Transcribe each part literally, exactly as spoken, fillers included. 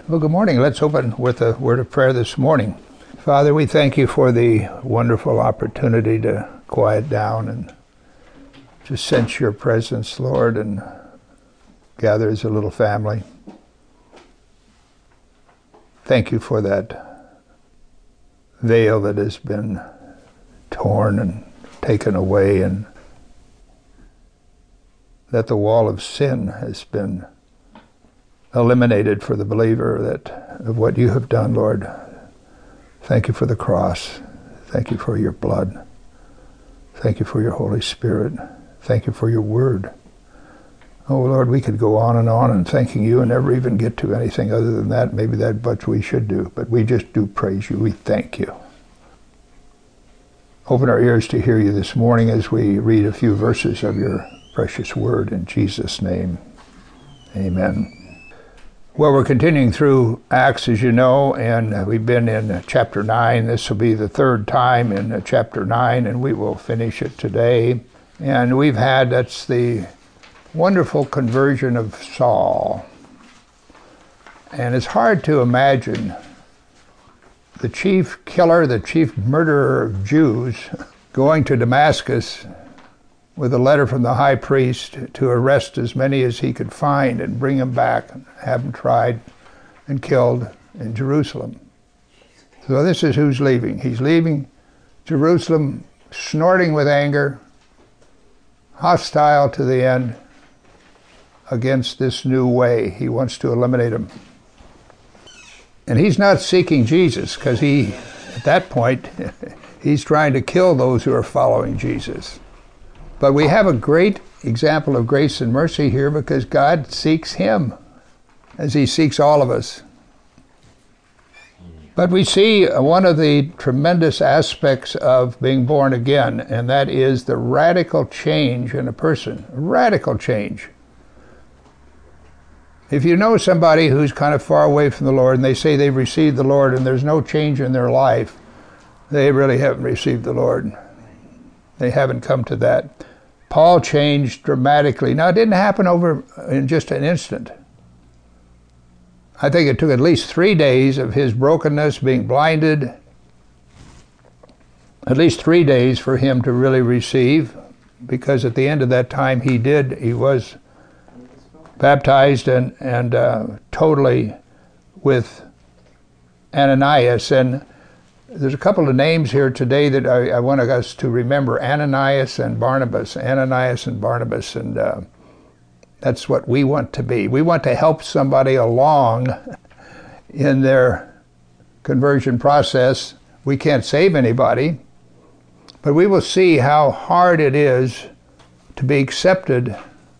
Well, good morning. Let's open with a word of prayer this morning. Father, we thank you for the wonderful opportunity to quiet down and to sense your presence, Lord, and gather as a little family. Thank you for that veil that has been torn and taken away, and that the wall of sin has been eliminated for the believer, that of what you have done, Lord. Thank you for the cross. Thank you for your blood. Thank you for your Holy Spirit. Thank you for your word. Oh, Lord, we could go on and on and thanking you and never even get to anything other than that. Maybe that's what we should do, but we just do praise you. We thank you. Open our ears to hear you this morning as we read a few verses of your precious word in Jesus' name. Amen. Well, we're continuing through Acts, as you know, and we've been in chapter nine. This will be the third time in chapter nine, and we will finish it today. And we've had, that's the wonderful conversion of Saul. And it's hard to imagine the chief killer, the chief murderer of Jews, going to Damascus with a letter from the high priest to arrest as many as he could find and bring them back and have them tried and killed in Jerusalem. So this is who's leaving. He's leaving Jerusalem snorting with anger, hostile to the end against this new way. He wants to eliminate them. And he's not seeking Jesus, because he, at that point, he's trying to kill those who are following Jesus. But we have a great example of grace and mercy here, because God seeks him as he seeks all of us. But we see one of the tremendous aspects of being born again, and that is the radical change in a person. Radical change. If you know somebody who's kind of far away from the Lord and they say they've received the Lord and there's no change in their life, they really haven't received the Lord. They haven't come to that. Paul changed dramatically. Now, it didn't happen over in just an instant. I think it took at least three days of his brokenness, being blinded, at least three days for him to really receive, because at the end of that time he did, he was baptized and, and uh, totally with Ananias. And there's a couple of names here today that I, I want us to remember: Ananias and Barnabas. Ananias and Barnabas, and uh, that's what we want to be. We want to help somebody along in their conversion process. We can't save anybody, but we will see how hard it is to be accepted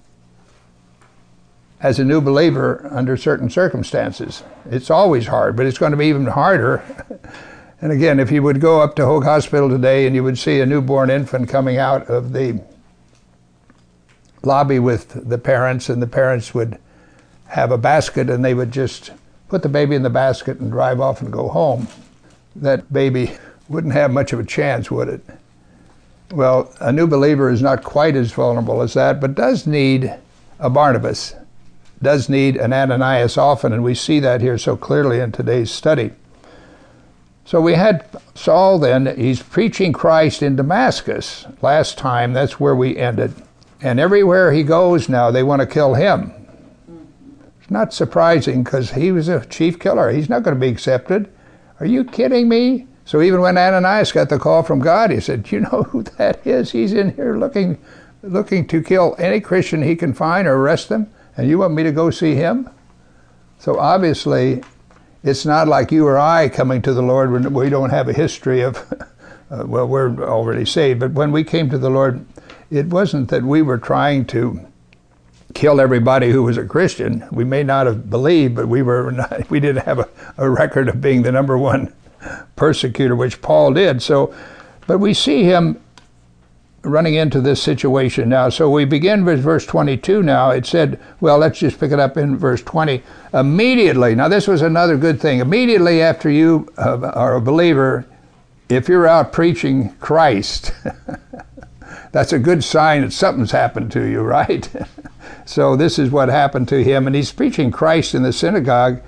as a new believer under certain circumstances. It's always hard, but it's going to be even harder. And again, if you would go up to Hoag Hospital today and you would see a newborn infant coming out of the lobby with the parents, and the parents would have a basket and they would just put the baby in the basket and drive off and go home, that baby wouldn't have much of a chance, would it? Well, a new believer is not quite as vulnerable as that, but does need a Barnabas, does need an Ananias often, and we see that here so clearly in today's study. So we had Saul then, he's preaching Christ in Damascus. Last time, that's where we ended. And everywhere he goes now, they want to kill him. It's not surprising, because he was a chief killer. He's not going to be accepted. Are you kidding me? So even when Ananias got the call from God, he said, "Do you know who that is? He's in here looking, looking to kill any Christian he can find or arrest them, and you want me to go see him?" So obviously, it's not like you or I coming to the Lord when we don't have a history of, uh, well, we're already saved. But when we came to the Lord, it wasn't that we were trying to kill everybody who was a Christian. We may not have believed, but we were not, we didn't have a, a record of being the number one persecutor, which Paul did. So, but we see him running into this situation now. So we begin with verse twenty-two now. It said, well, let's just pick it up in verse twenty. Immediately, now this was another good thing. Immediately after you uh, are a believer, if you're out preaching Christ, that's a good sign that something's happened to you, right? So this is what happened to him. And he's preaching Christ in the synagogue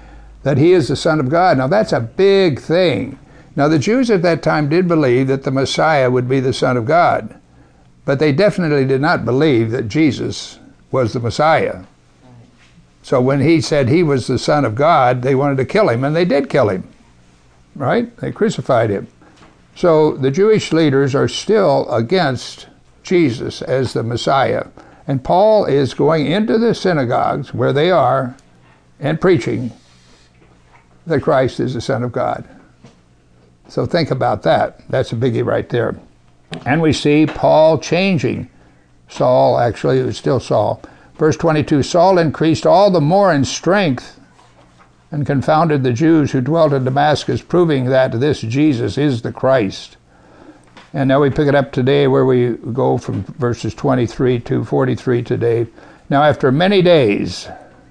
that he is the Son of God. Now that's a big thing. Now the Jews at that time did believe that the Messiah would be the Son of God, but they definitely did not believe that Jesus was the Messiah. So when he said he was the Son of God, they wanted to kill him, and they did kill him, right? They crucified him. So the Jewish leaders are still against Jesus as the Messiah. And Paul is going into the synagogues where they are and preaching that Christ is the Son of God. So think about that. That's a biggie right there. And we see Paul changing. Saul, actually, it was still Saul. Verse twenty-two, Saul increased all the more in strength and confounded the Jews who dwelt in Damascus, proving that this Jesus is the Christ. And now we pick it up today where we go from verses twenty-three to forty-three today. Now after many days,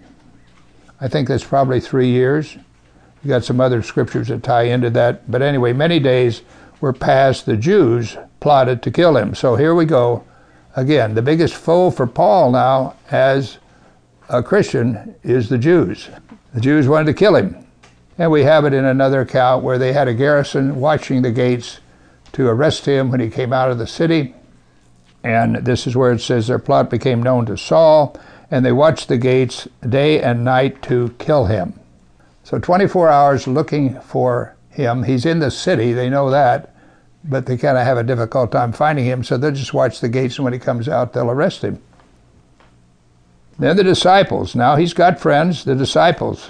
I think that's probably three years. You got some other scriptures that tie into that. But anyway, many days were passed. The Jews plotted to kill him. So here we go. Again, the biggest foe for Paul now as a Christian is the Jews. The Jews wanted to kill him. And we have it in another account where they had a garrison watching the gates to arrest him when he came out of the city. And this is where it says their plot became known to Saul, and they watched the gates day and night to kill him. So twenty-four hours looking for him. He's in the city, they know that, but they kind of have a difficult time finding him, so they'll just watch the gates, and when he comes out, they'll arrest him. Then the disciples, now he's got friends, the disciples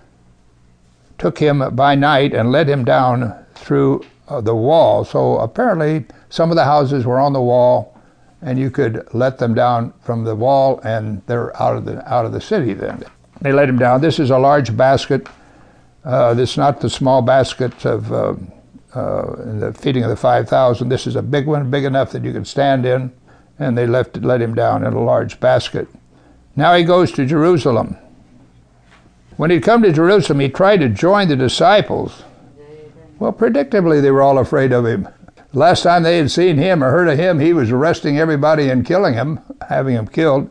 took him by night and led him down through uh, the wall. So apparently some of the houses were on the wall, and you could let them down from the wall, and they're out of the out of the city then. They let him down. This is a large basket. Uh, this is not the small basket of uh, uh, in the feeding of the five thousand. This is a big one, big enough that you could stand in, and they left let him down in a large basket. Now he goes to Jerusalem. When he'd come to Jerusalem, he tried to join the disciples. Well, predictably, they were all afraid of him. Last time they had seen him or heard of him, he was arresting everybody and killing him, having him killed.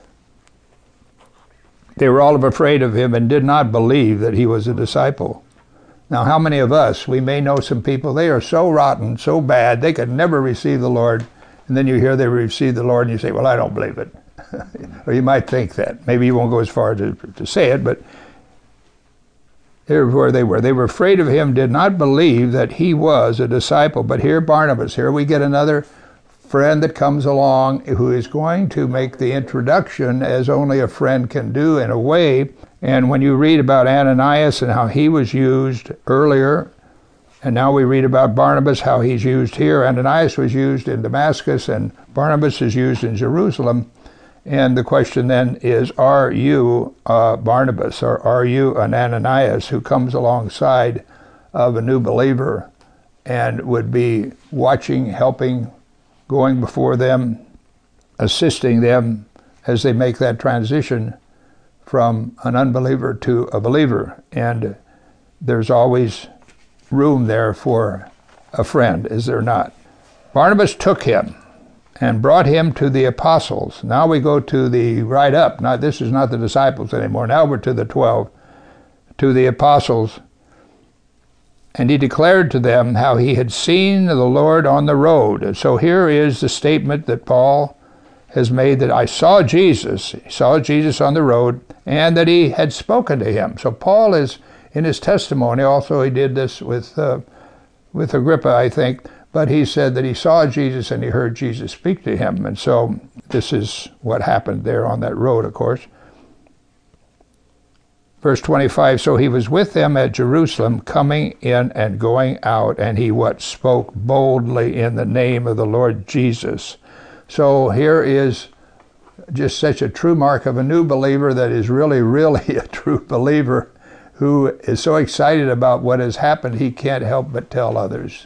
They were all afraid of him and did not believe that he was a disciple. Now, how many of us, we may know some people, they are so rotten, so bad, they could never receive the Lord, and then you hear they received the Lord and you say, well, I don't believe it. Or you might think that. Maybe you won't go as far to, to say it, but here's where they were. They were afraid of him, did not believe that he was a disciple. But here Barnabas, here we get another friend that comes along who is going to make the introduction as only a friend can do in a way. And when you read about Ananias and how he was used earlier, and now we read about Barnabas, how he's used here. Ananias was used in Damascus and Barnabas is used in Jerusalem. And the question then is, are you uh, Barnabas, or are you an Ananias who comes alongside of a new believer and would be watching, helping, going before them, assisting them as they make that transition from an unbeliever to a believer? And there's always room there for a friend, is there not? Barnabas took him and brought him to the apostles. Now we go to the right up. Now this is not the disciples anymore. Now we're to the twelve, to the apostles. And he declared to them how he had seen the Lord on the road. And so here is the statement that Paul has made, that I saw Jesus, he saw Jesus on the road, and that he had spoken to him. So Paul is, in his testimony, also he did this with, uh, with Agrippa, I think, but he said that he saw Jesus and he heard Jesus speak to him. And so this is what happened there on that road, of course. Verse twenty-five, so he was with them at Jerusalem, coming in and going out, and he what? Spoke boldly in the name of the Lord Jesus. So here is just such a true mark of a new believer that is really, really a true believer who is so excited about what has happened, he can't help but tell others.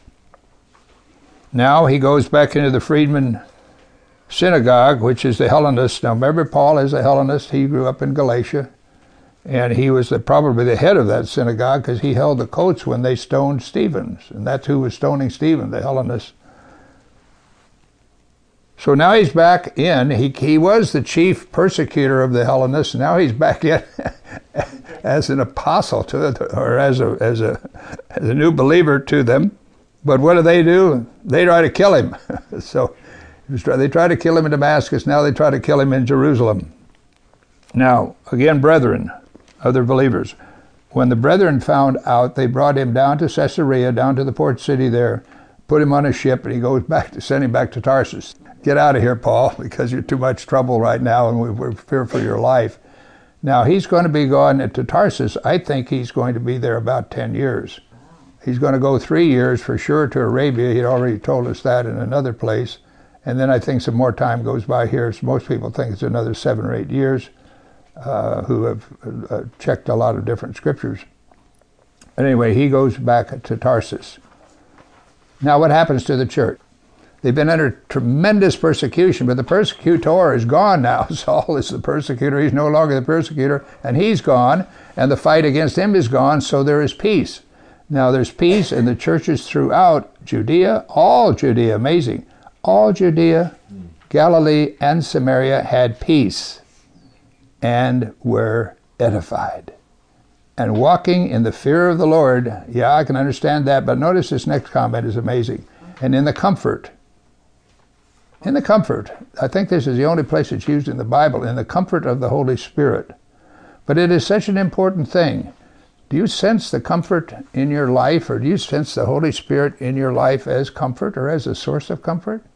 Now he goes back into the Freedmen synagogue, which is the Hellenist. Now remember, Paul is a Hellenist. He grew up in Galatia, and he was the, probably the head of that synagogue because he held the coats when they stoned Stephen. And that's who was stoning Stephen, the Hellenist. So now he's back in. He, he was the chief persecutor of the Hellenists. Now he's back in as an apostle to it, or as a, as a, as a new believer to them. But what do they do? They try to kill him. So they try to kill him in Damascus. Now they try to kill him in Jerusalem. Now, again, brethren, other believers, when the brethren found out, they brought him down to Caesarea, down to the port city there, put him on a ship, and he goes back to send him back to Tarsus. Get out of here, Paul, because you're too much trouble right now, and we, we're fear for your life. Now, he's going to be gone to Tarsus. I think he's going to be there about ten years. He's going to go three years for sure to Arabia. He'd already told us that in another place. And then I think some more time goes by here. So most people think it's another seven or eight years, uh, who have uh, checked a lot of different scriptures. But anyway, he goes back to Tarsus. Now, what happens to the church? They've been under tremendous persecution, but the persecutor is gone now. Saul is the persecutor. He's no longer the persecutor, and he's gone, and the fight against him is gone, so there is peace. Now, there's peace in the churches throughout Judea, all Judea, amazing. All Judea, Galilee, and Samaria had peace and were edified. And walking in the fear of the Lord, yeah, I can understand that, but notice this next comment is amazing. And in the comfort, in the comfort, I think this is the only place it's used in the Bible, in the comfort of the Holy Spirit. But it is such an important thing. Do you sense the comfort in your life, or do you sense the Holy Spirit in your life as comfort or as a source of comfort?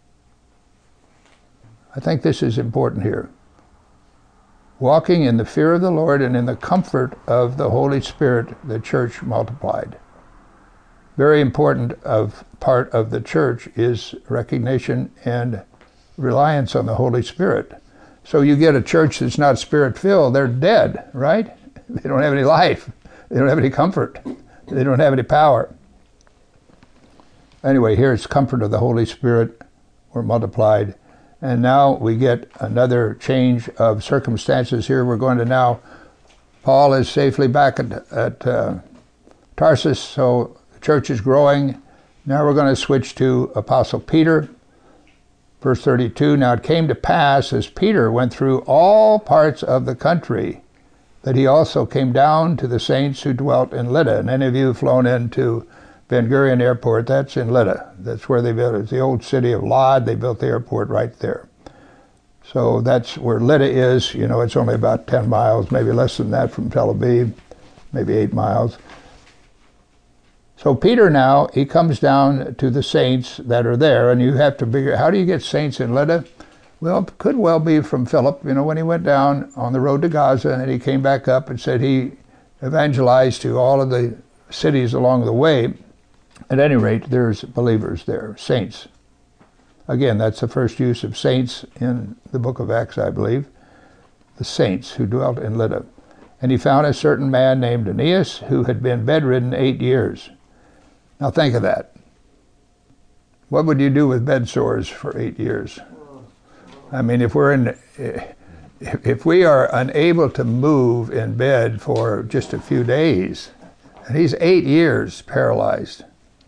I think this is important here. Walking in the fear of the Lord and in the comfort of the Holy Spirit, the church multiplied. Very important of part of the church is recognition and reliance on the Holy Spirit. So you get a church that's not Spirit-filled, they're dead, right? They don't have any life. They don't have any comfort. They don't have any power. Anyway, here it's comfort of the Holy Spirit were multiplied. And now we get another change of circumstances here. We're going to now, Paul is safely back at, at uh, Tarsus, so the church is growing. Now we're going to switch to Apostle Peter. Verse thirty-two, now it came to pass as Peter went through all parts of the country, that he also came down to the saints who dwelt in Lydda. And any of you have flown into Ben Gurion Airport, that's in Lydda. That's where they built it. It's the old city of Lod. They built the airport right there. So that's where Lydda is. You know, it's only about ten miles, maybe less than that from Tel Aviv, maybe eight miles. So Peter now, he comes down to the saints that are there, and you have to figure, how do you get saints in Lydda? Well, it could well be from Philip, you know, when he went down on the road to Gaza, and he came back up and said he evangelized to all of the cities along the way. At any rate, there's believers there, saints. Again, that's the first use of saints in the book of Acts, I believe. The saints who dwelt in Lydda. And he found a certain man named Aeneas who had been bedridden eight years. Now think of that. What would you do with bed sores for eight years? I mean, if we're in, if we are unable to move in bed for just a few days, and he's eight years paralyzed,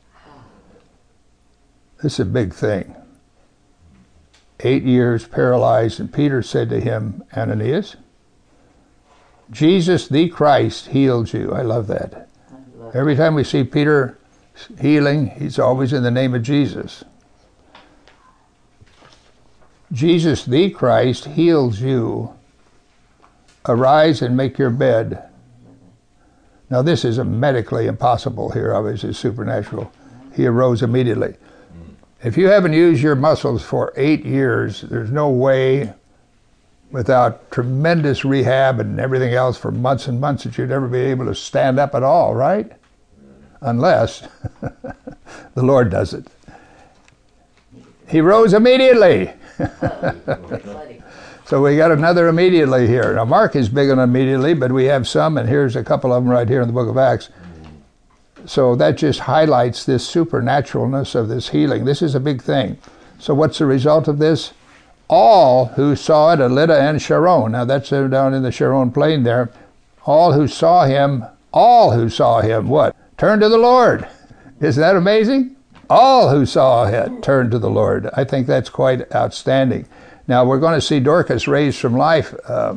this is a big thing. Eight years paralyzed, and Peter said to him, Ananias, Jesus the Christ healed you. I love that. I love Every time we see Peter healing, he's always in the name of Jesus. Jesus the Christ heals you. Arise and make your bed. Now this is a medically impossible here, obviously supernatural. He arose immediately. If you haven't used your muscles for eight years, there's no way, without tremendous rehab and everything else for months and months, that you'd ever be able to stand up at all, right? Unless the Lord does it. He rose immediately. So we got another immediately here. Now Mark is big on immediately, but we have some, and here's a couple of them right here in the book of Acts. So that just highlights this supernaturalness of this healing. This is a big thing. So what's the result of this? All who saw it at Lydda and Sharon, now that's down in the Sharon plain there, all who saw him, all who saw him, what? Turned to the Lord. Isn't that amazing? All who saw it turned to the Lord. I think that's quite outstanding. Now we're going to see Dorcas raised from life uh,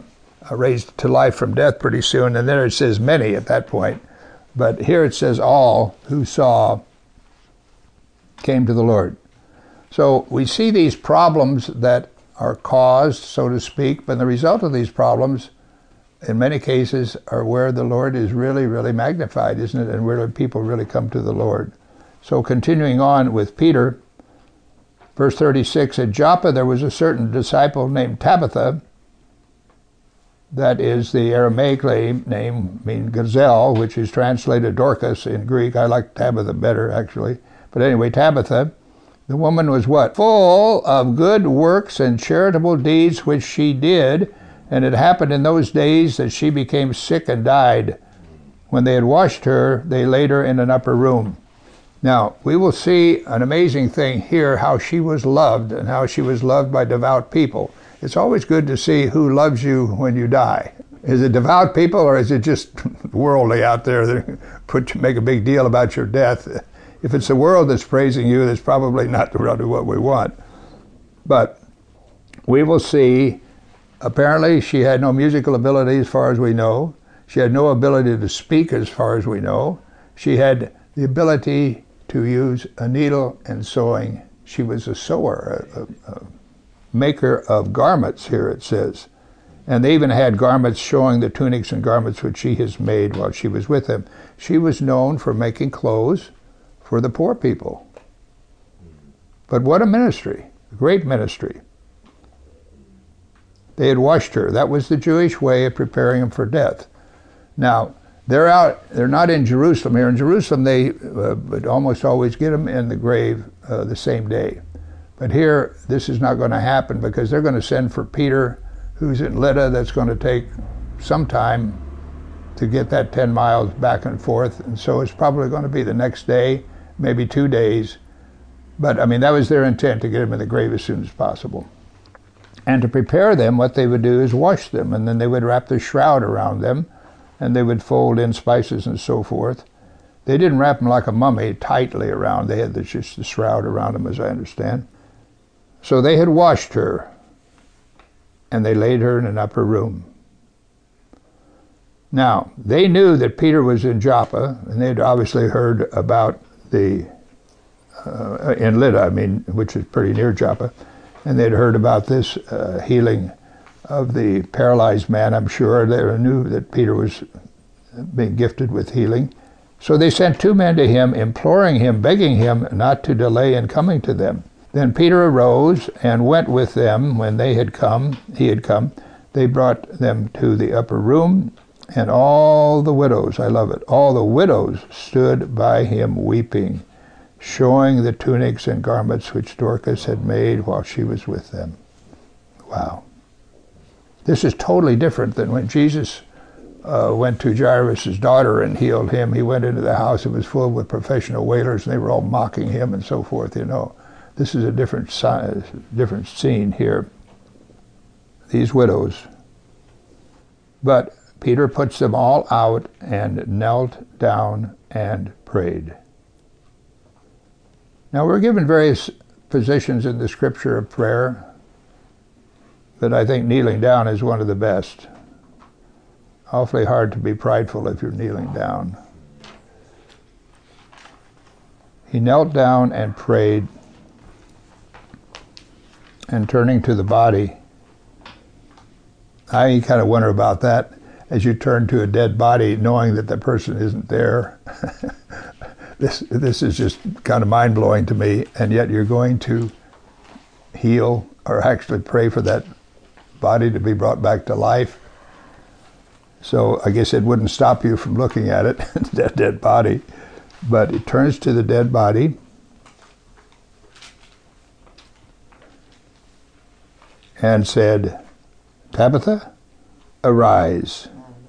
uh, raised to life from death pretty soon, and then it says many at that point. But here it says all who saw came to the Lord. So we see these problems that are caused, so to speak, but the result of these problems, in many cases, are where the Lord is really, really magnified, isn't it? And where people really come to the Lord. So continuing on with Peter, verse thirty-six, at Joppa there was a certain disciple named Tabitha, that is the Aramaic name, mean gazelle, which is translated Dorcas in Greek. I like Tabitha better, actually. But anyway, Tabitha, the woman was what? Full of good works and charitable deeds which she did, and it happened in those days that she became sick and died. When they had washed her, they laid her in an upper room. Now, we will see an amazing thing here, how she was loved and how she was loved by devout people. It's always good to see who loves you when you die. Is it devout people, or is it just worldly out there that put make a big deal about your death? If it's the world that's praising you, that's probably not really what we want. But we will see, apparently she had no musical ability as far as we know. She had no ability to speak as far as we know. She had the ability to use a needle and sewing. She was a sewer, a, a, a maker of garments, here it says. And they even had garments showing the tunics and garments which she has made while she was with them. She was known for making clothes for the poor people. But what a ministry, a great ministry. They had washed her. That was the Jewish way of preparing them for death. Now, they're out, they're not in Jerusalem here. In Jerusalem, they uh, would almost always get them in the grave uh, the same day. But here, this is not going to happen because they're going to send for Peter, who's in Lydda. That's going to take some time to get that ten miles back and forth. And so it's probably going to be the next day, maybe two days. But, I mean, that was their intent, to get them in the grave as soon as possible. And to prepare them, what they would do is wash them, and then they would wrap the shroud around them, and they would fold in spices and so forth. They didn't wrap them like a mummy tightly around. They had just the shroud around them, as I understand. So they had washed her, and they laid her in an upper room. Now, they knew that Peter was in Joppa, and they'd obviously heard about the, uh, in Lydda, I mean, which is pretty near Joppa, and they'd heard about this uh, healing of the paralyzed man, I'm sure. They knew that Peter was being gifted with healing. So they sent two men to him, imploring him, begging him not to delay in coming to them. Then Peter arose and went with them. When they had come, he had come, they brought them to the upper room, and all the widows, I love it, all the widows stood by him weeping, showing the tunics and garments which Dorcas had made while she was with them. Wow. This is totally different than when Jesus uh, went to Jairus' daughter and healed him. He went into the house, it was full with professional wailers, and they were all mocking him and so forth, you know. This is a different, si- different scene here. These widows. But Peter puts them all out and knelt down and prayed. Now, we're given various positions in the scripture of prayer, but I think kneeling down is one of the best. Awfully hard to be prideful if you're kneeling down. He knelt down and prayed, and turning to the body. I kind of wonder about that as you turn to a dead body knowing that the person isn't there. This this is just kind of mind-blowing to me, and yet you're going to heal or actually pray for that body to be brought back to life. So I guess it wouldn't stop you from looking at it, that dead body. But it turns to the dead body and said, "Tabitha, arise."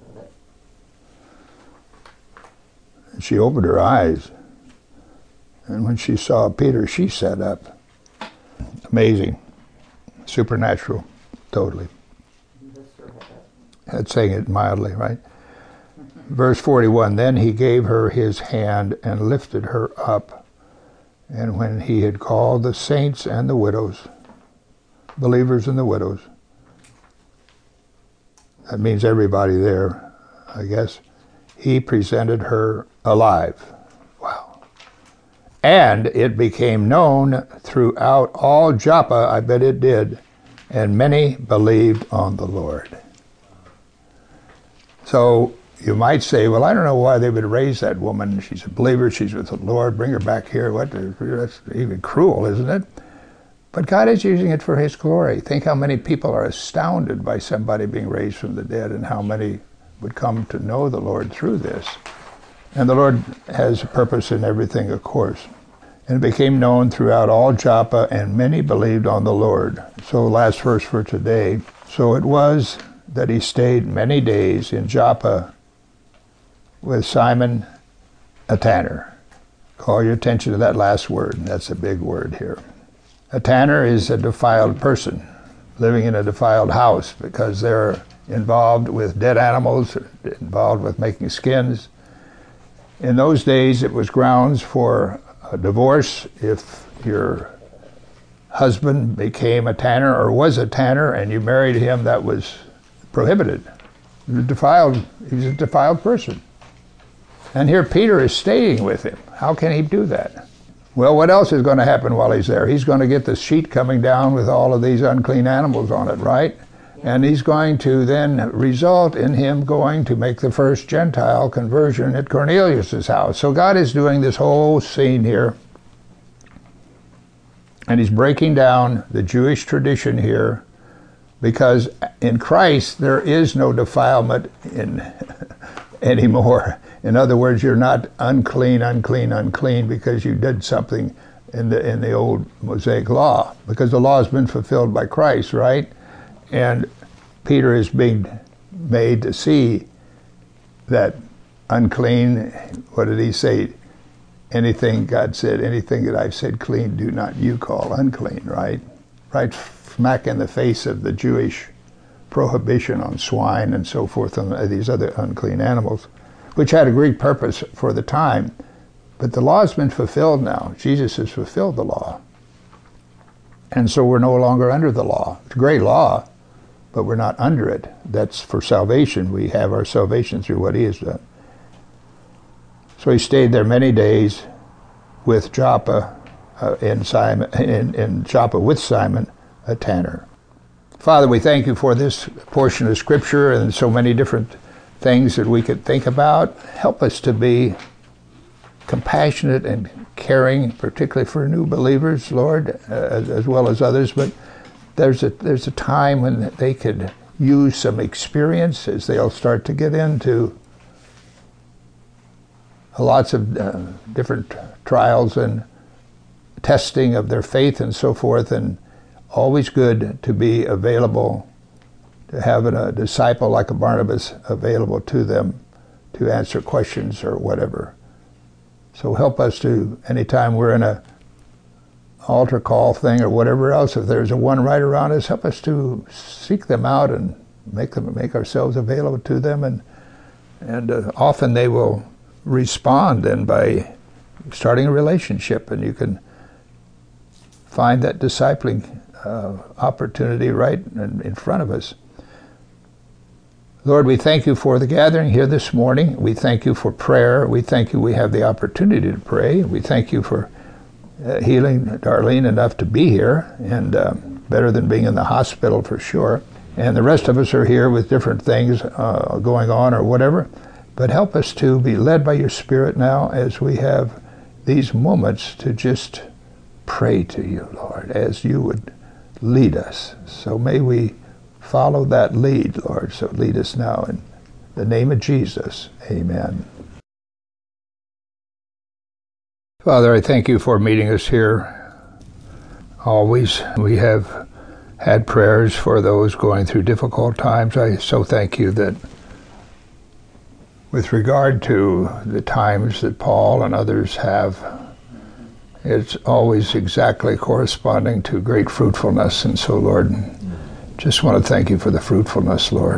And she opened her eyes, and when she saw Peter, she sat up. Amazing. Supernatural, totally. That's saying it mildly, right? Verse forty-one, then he gave her his hand and lifted her up. And when he had called the saints and the widows, believers and the widows, that means everybody there, I guess, he presented her alive. Wow. And it became known throughout all Joppa, I bet it did, and many believed on the Lord. So you might say, well, I don't know why they would raise that woman. She's a believer, she's with the Lord, bring her back here. What? That's even cruel, isn't it? But God is using it for His glory. Think how many people are astounded by somebody being raised from the dead, and how many would come to know the Lord through this. And the Lord has a purpose in everything, of course. And it became known throughout all Joppa, and many believed on the Lord. So last verse for today. So it was that he stayed many days in Joppa with Simon, a tanner. Call your attention to that last word. That's a big word here. A tanner is a defiled person living in a defiled house, because they're involved with dead animals, involved with making skins. In those days, it was grounds for a divorce if your husband became a tanner or was a tanner and you married him. That was prohibited. He was defiled. He was a defiled person. And here Peter is staying with him. How can he do that? Well, what else is going to happen while he's there? He's going to get the sheet coming down with all of these unclean animals on it, right? And he's going to then result in him going to make the first Gentile conversion at Cornelius' house. So God is doing this whole scene here. And he's breaking down the Jewish tradition here, because in Christ there is no defilement in anymore. In other words, you're not unclean, unclean, unclean because you did something in the in the old Mosaic law, because the law has been fulfilled by Christ, right? And Peter is being made to see that unclean, what did he say? Anything, God said, anything that I've said clean, do not you call unclean, right? Right smack in the face of the Jewish prohibition on swine and so forth, and these other unclean animals, which had a great purpose for the time. But the law has been fulfilled now. Jesus has fulfilled the law. And so we're no longer under the law. It's a great law, but we're not under it. That's for salvation. We have our salvation through what he has done. So he stayed there many days with Joppa, uh, in, Simon, in, in Joppa with Simon, a tanner. Father, we thank you for this portion of Scripture and so many different things that we could think about. Help us to be compassionate and caring, particularly for new believers, Lord, uh, as, as well as others. But there's a there's a time when they could use some experience as they'll start to get into lots of uh, different trials and testing of their faith and so forth, and always good to be available, to have a disciple like a Barnabas available to them to answer questions or whatever. So help us to, anytime we're in a altar call thing or whatever else, if there's a one right around us, help us to seek them out and make them make ourselves available to them, and and uh, often they will respond then by starting a relationship, and you can find that discipling uh, opportunity right in, in front of us. Lord, we thank you for the gathering here this morning. We thank you for prayer. We thank you we have the opportunity to pray. We thank you for uh, healing Darlene enough to be here, and uh, better than being in the hospital for sure. And the rest of us are here with different things uh, going on or whatever. But help us to be led by your Spirit now as we have these moments to just pray to you, Lord, as you would lead us. So may we follow that lead, Lord. So lead us now in the name of Jesus. Amen. Father, I thank you for meeting us here. Always we have had prayers for those going through difficult times. I so thank you that with regard to the times that Paul and others have, it's always exactly corresponding to great fruitfulness. And so, Lord, just want to thank you for the fruitfulness, Lord.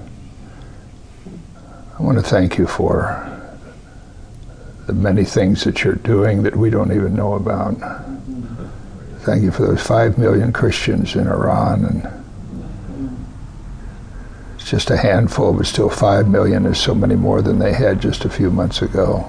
I want to thank you for the many things that you're doing that we don't even know about. Thank you for those five million Christians in Iran, and it's just a handful, but still five million is so many more than they had just a few months ago.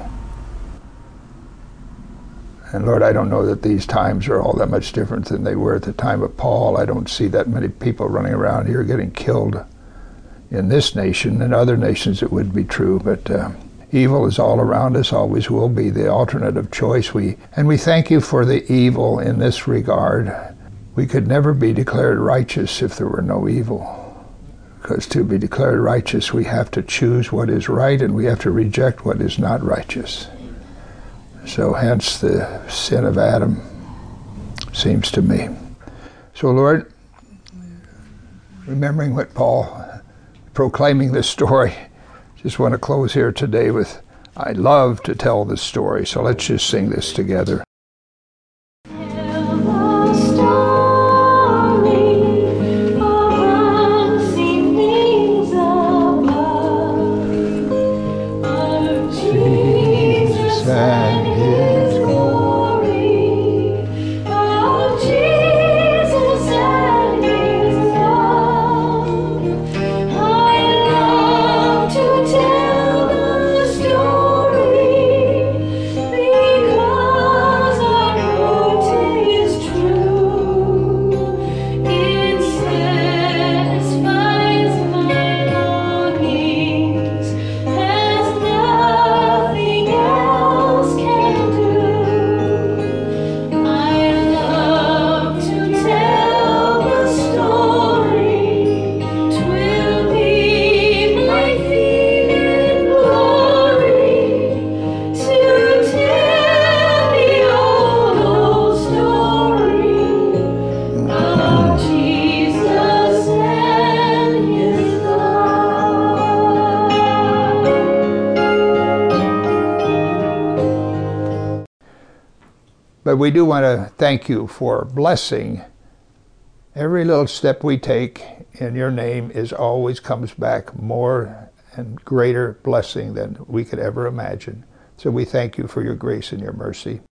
And Lord, I don't know that these times are all that much different than they were at the time of Paul. I don't see that many people running around here getting killed in this nation. In other nations it would be true, but uh, evil is all around us, always will be, the alternate of choice. We and we thank you for the evil in this regard. We could never be declared righteous if there were no evil. Because to be declared righteous, we have to choose what is right and we have to reject what is not righteous. So hence the sin of Adam, seems to me. So Lord, remembering what Paul, proclaiming this story, just want to close here today with, I love to tell this story. So let's just sing this together. But we do want to thank you for blessing. Every little step we take in your name is always comes back more and greater blessing than we could ever imagine. So we thank you for your grace and your mercy.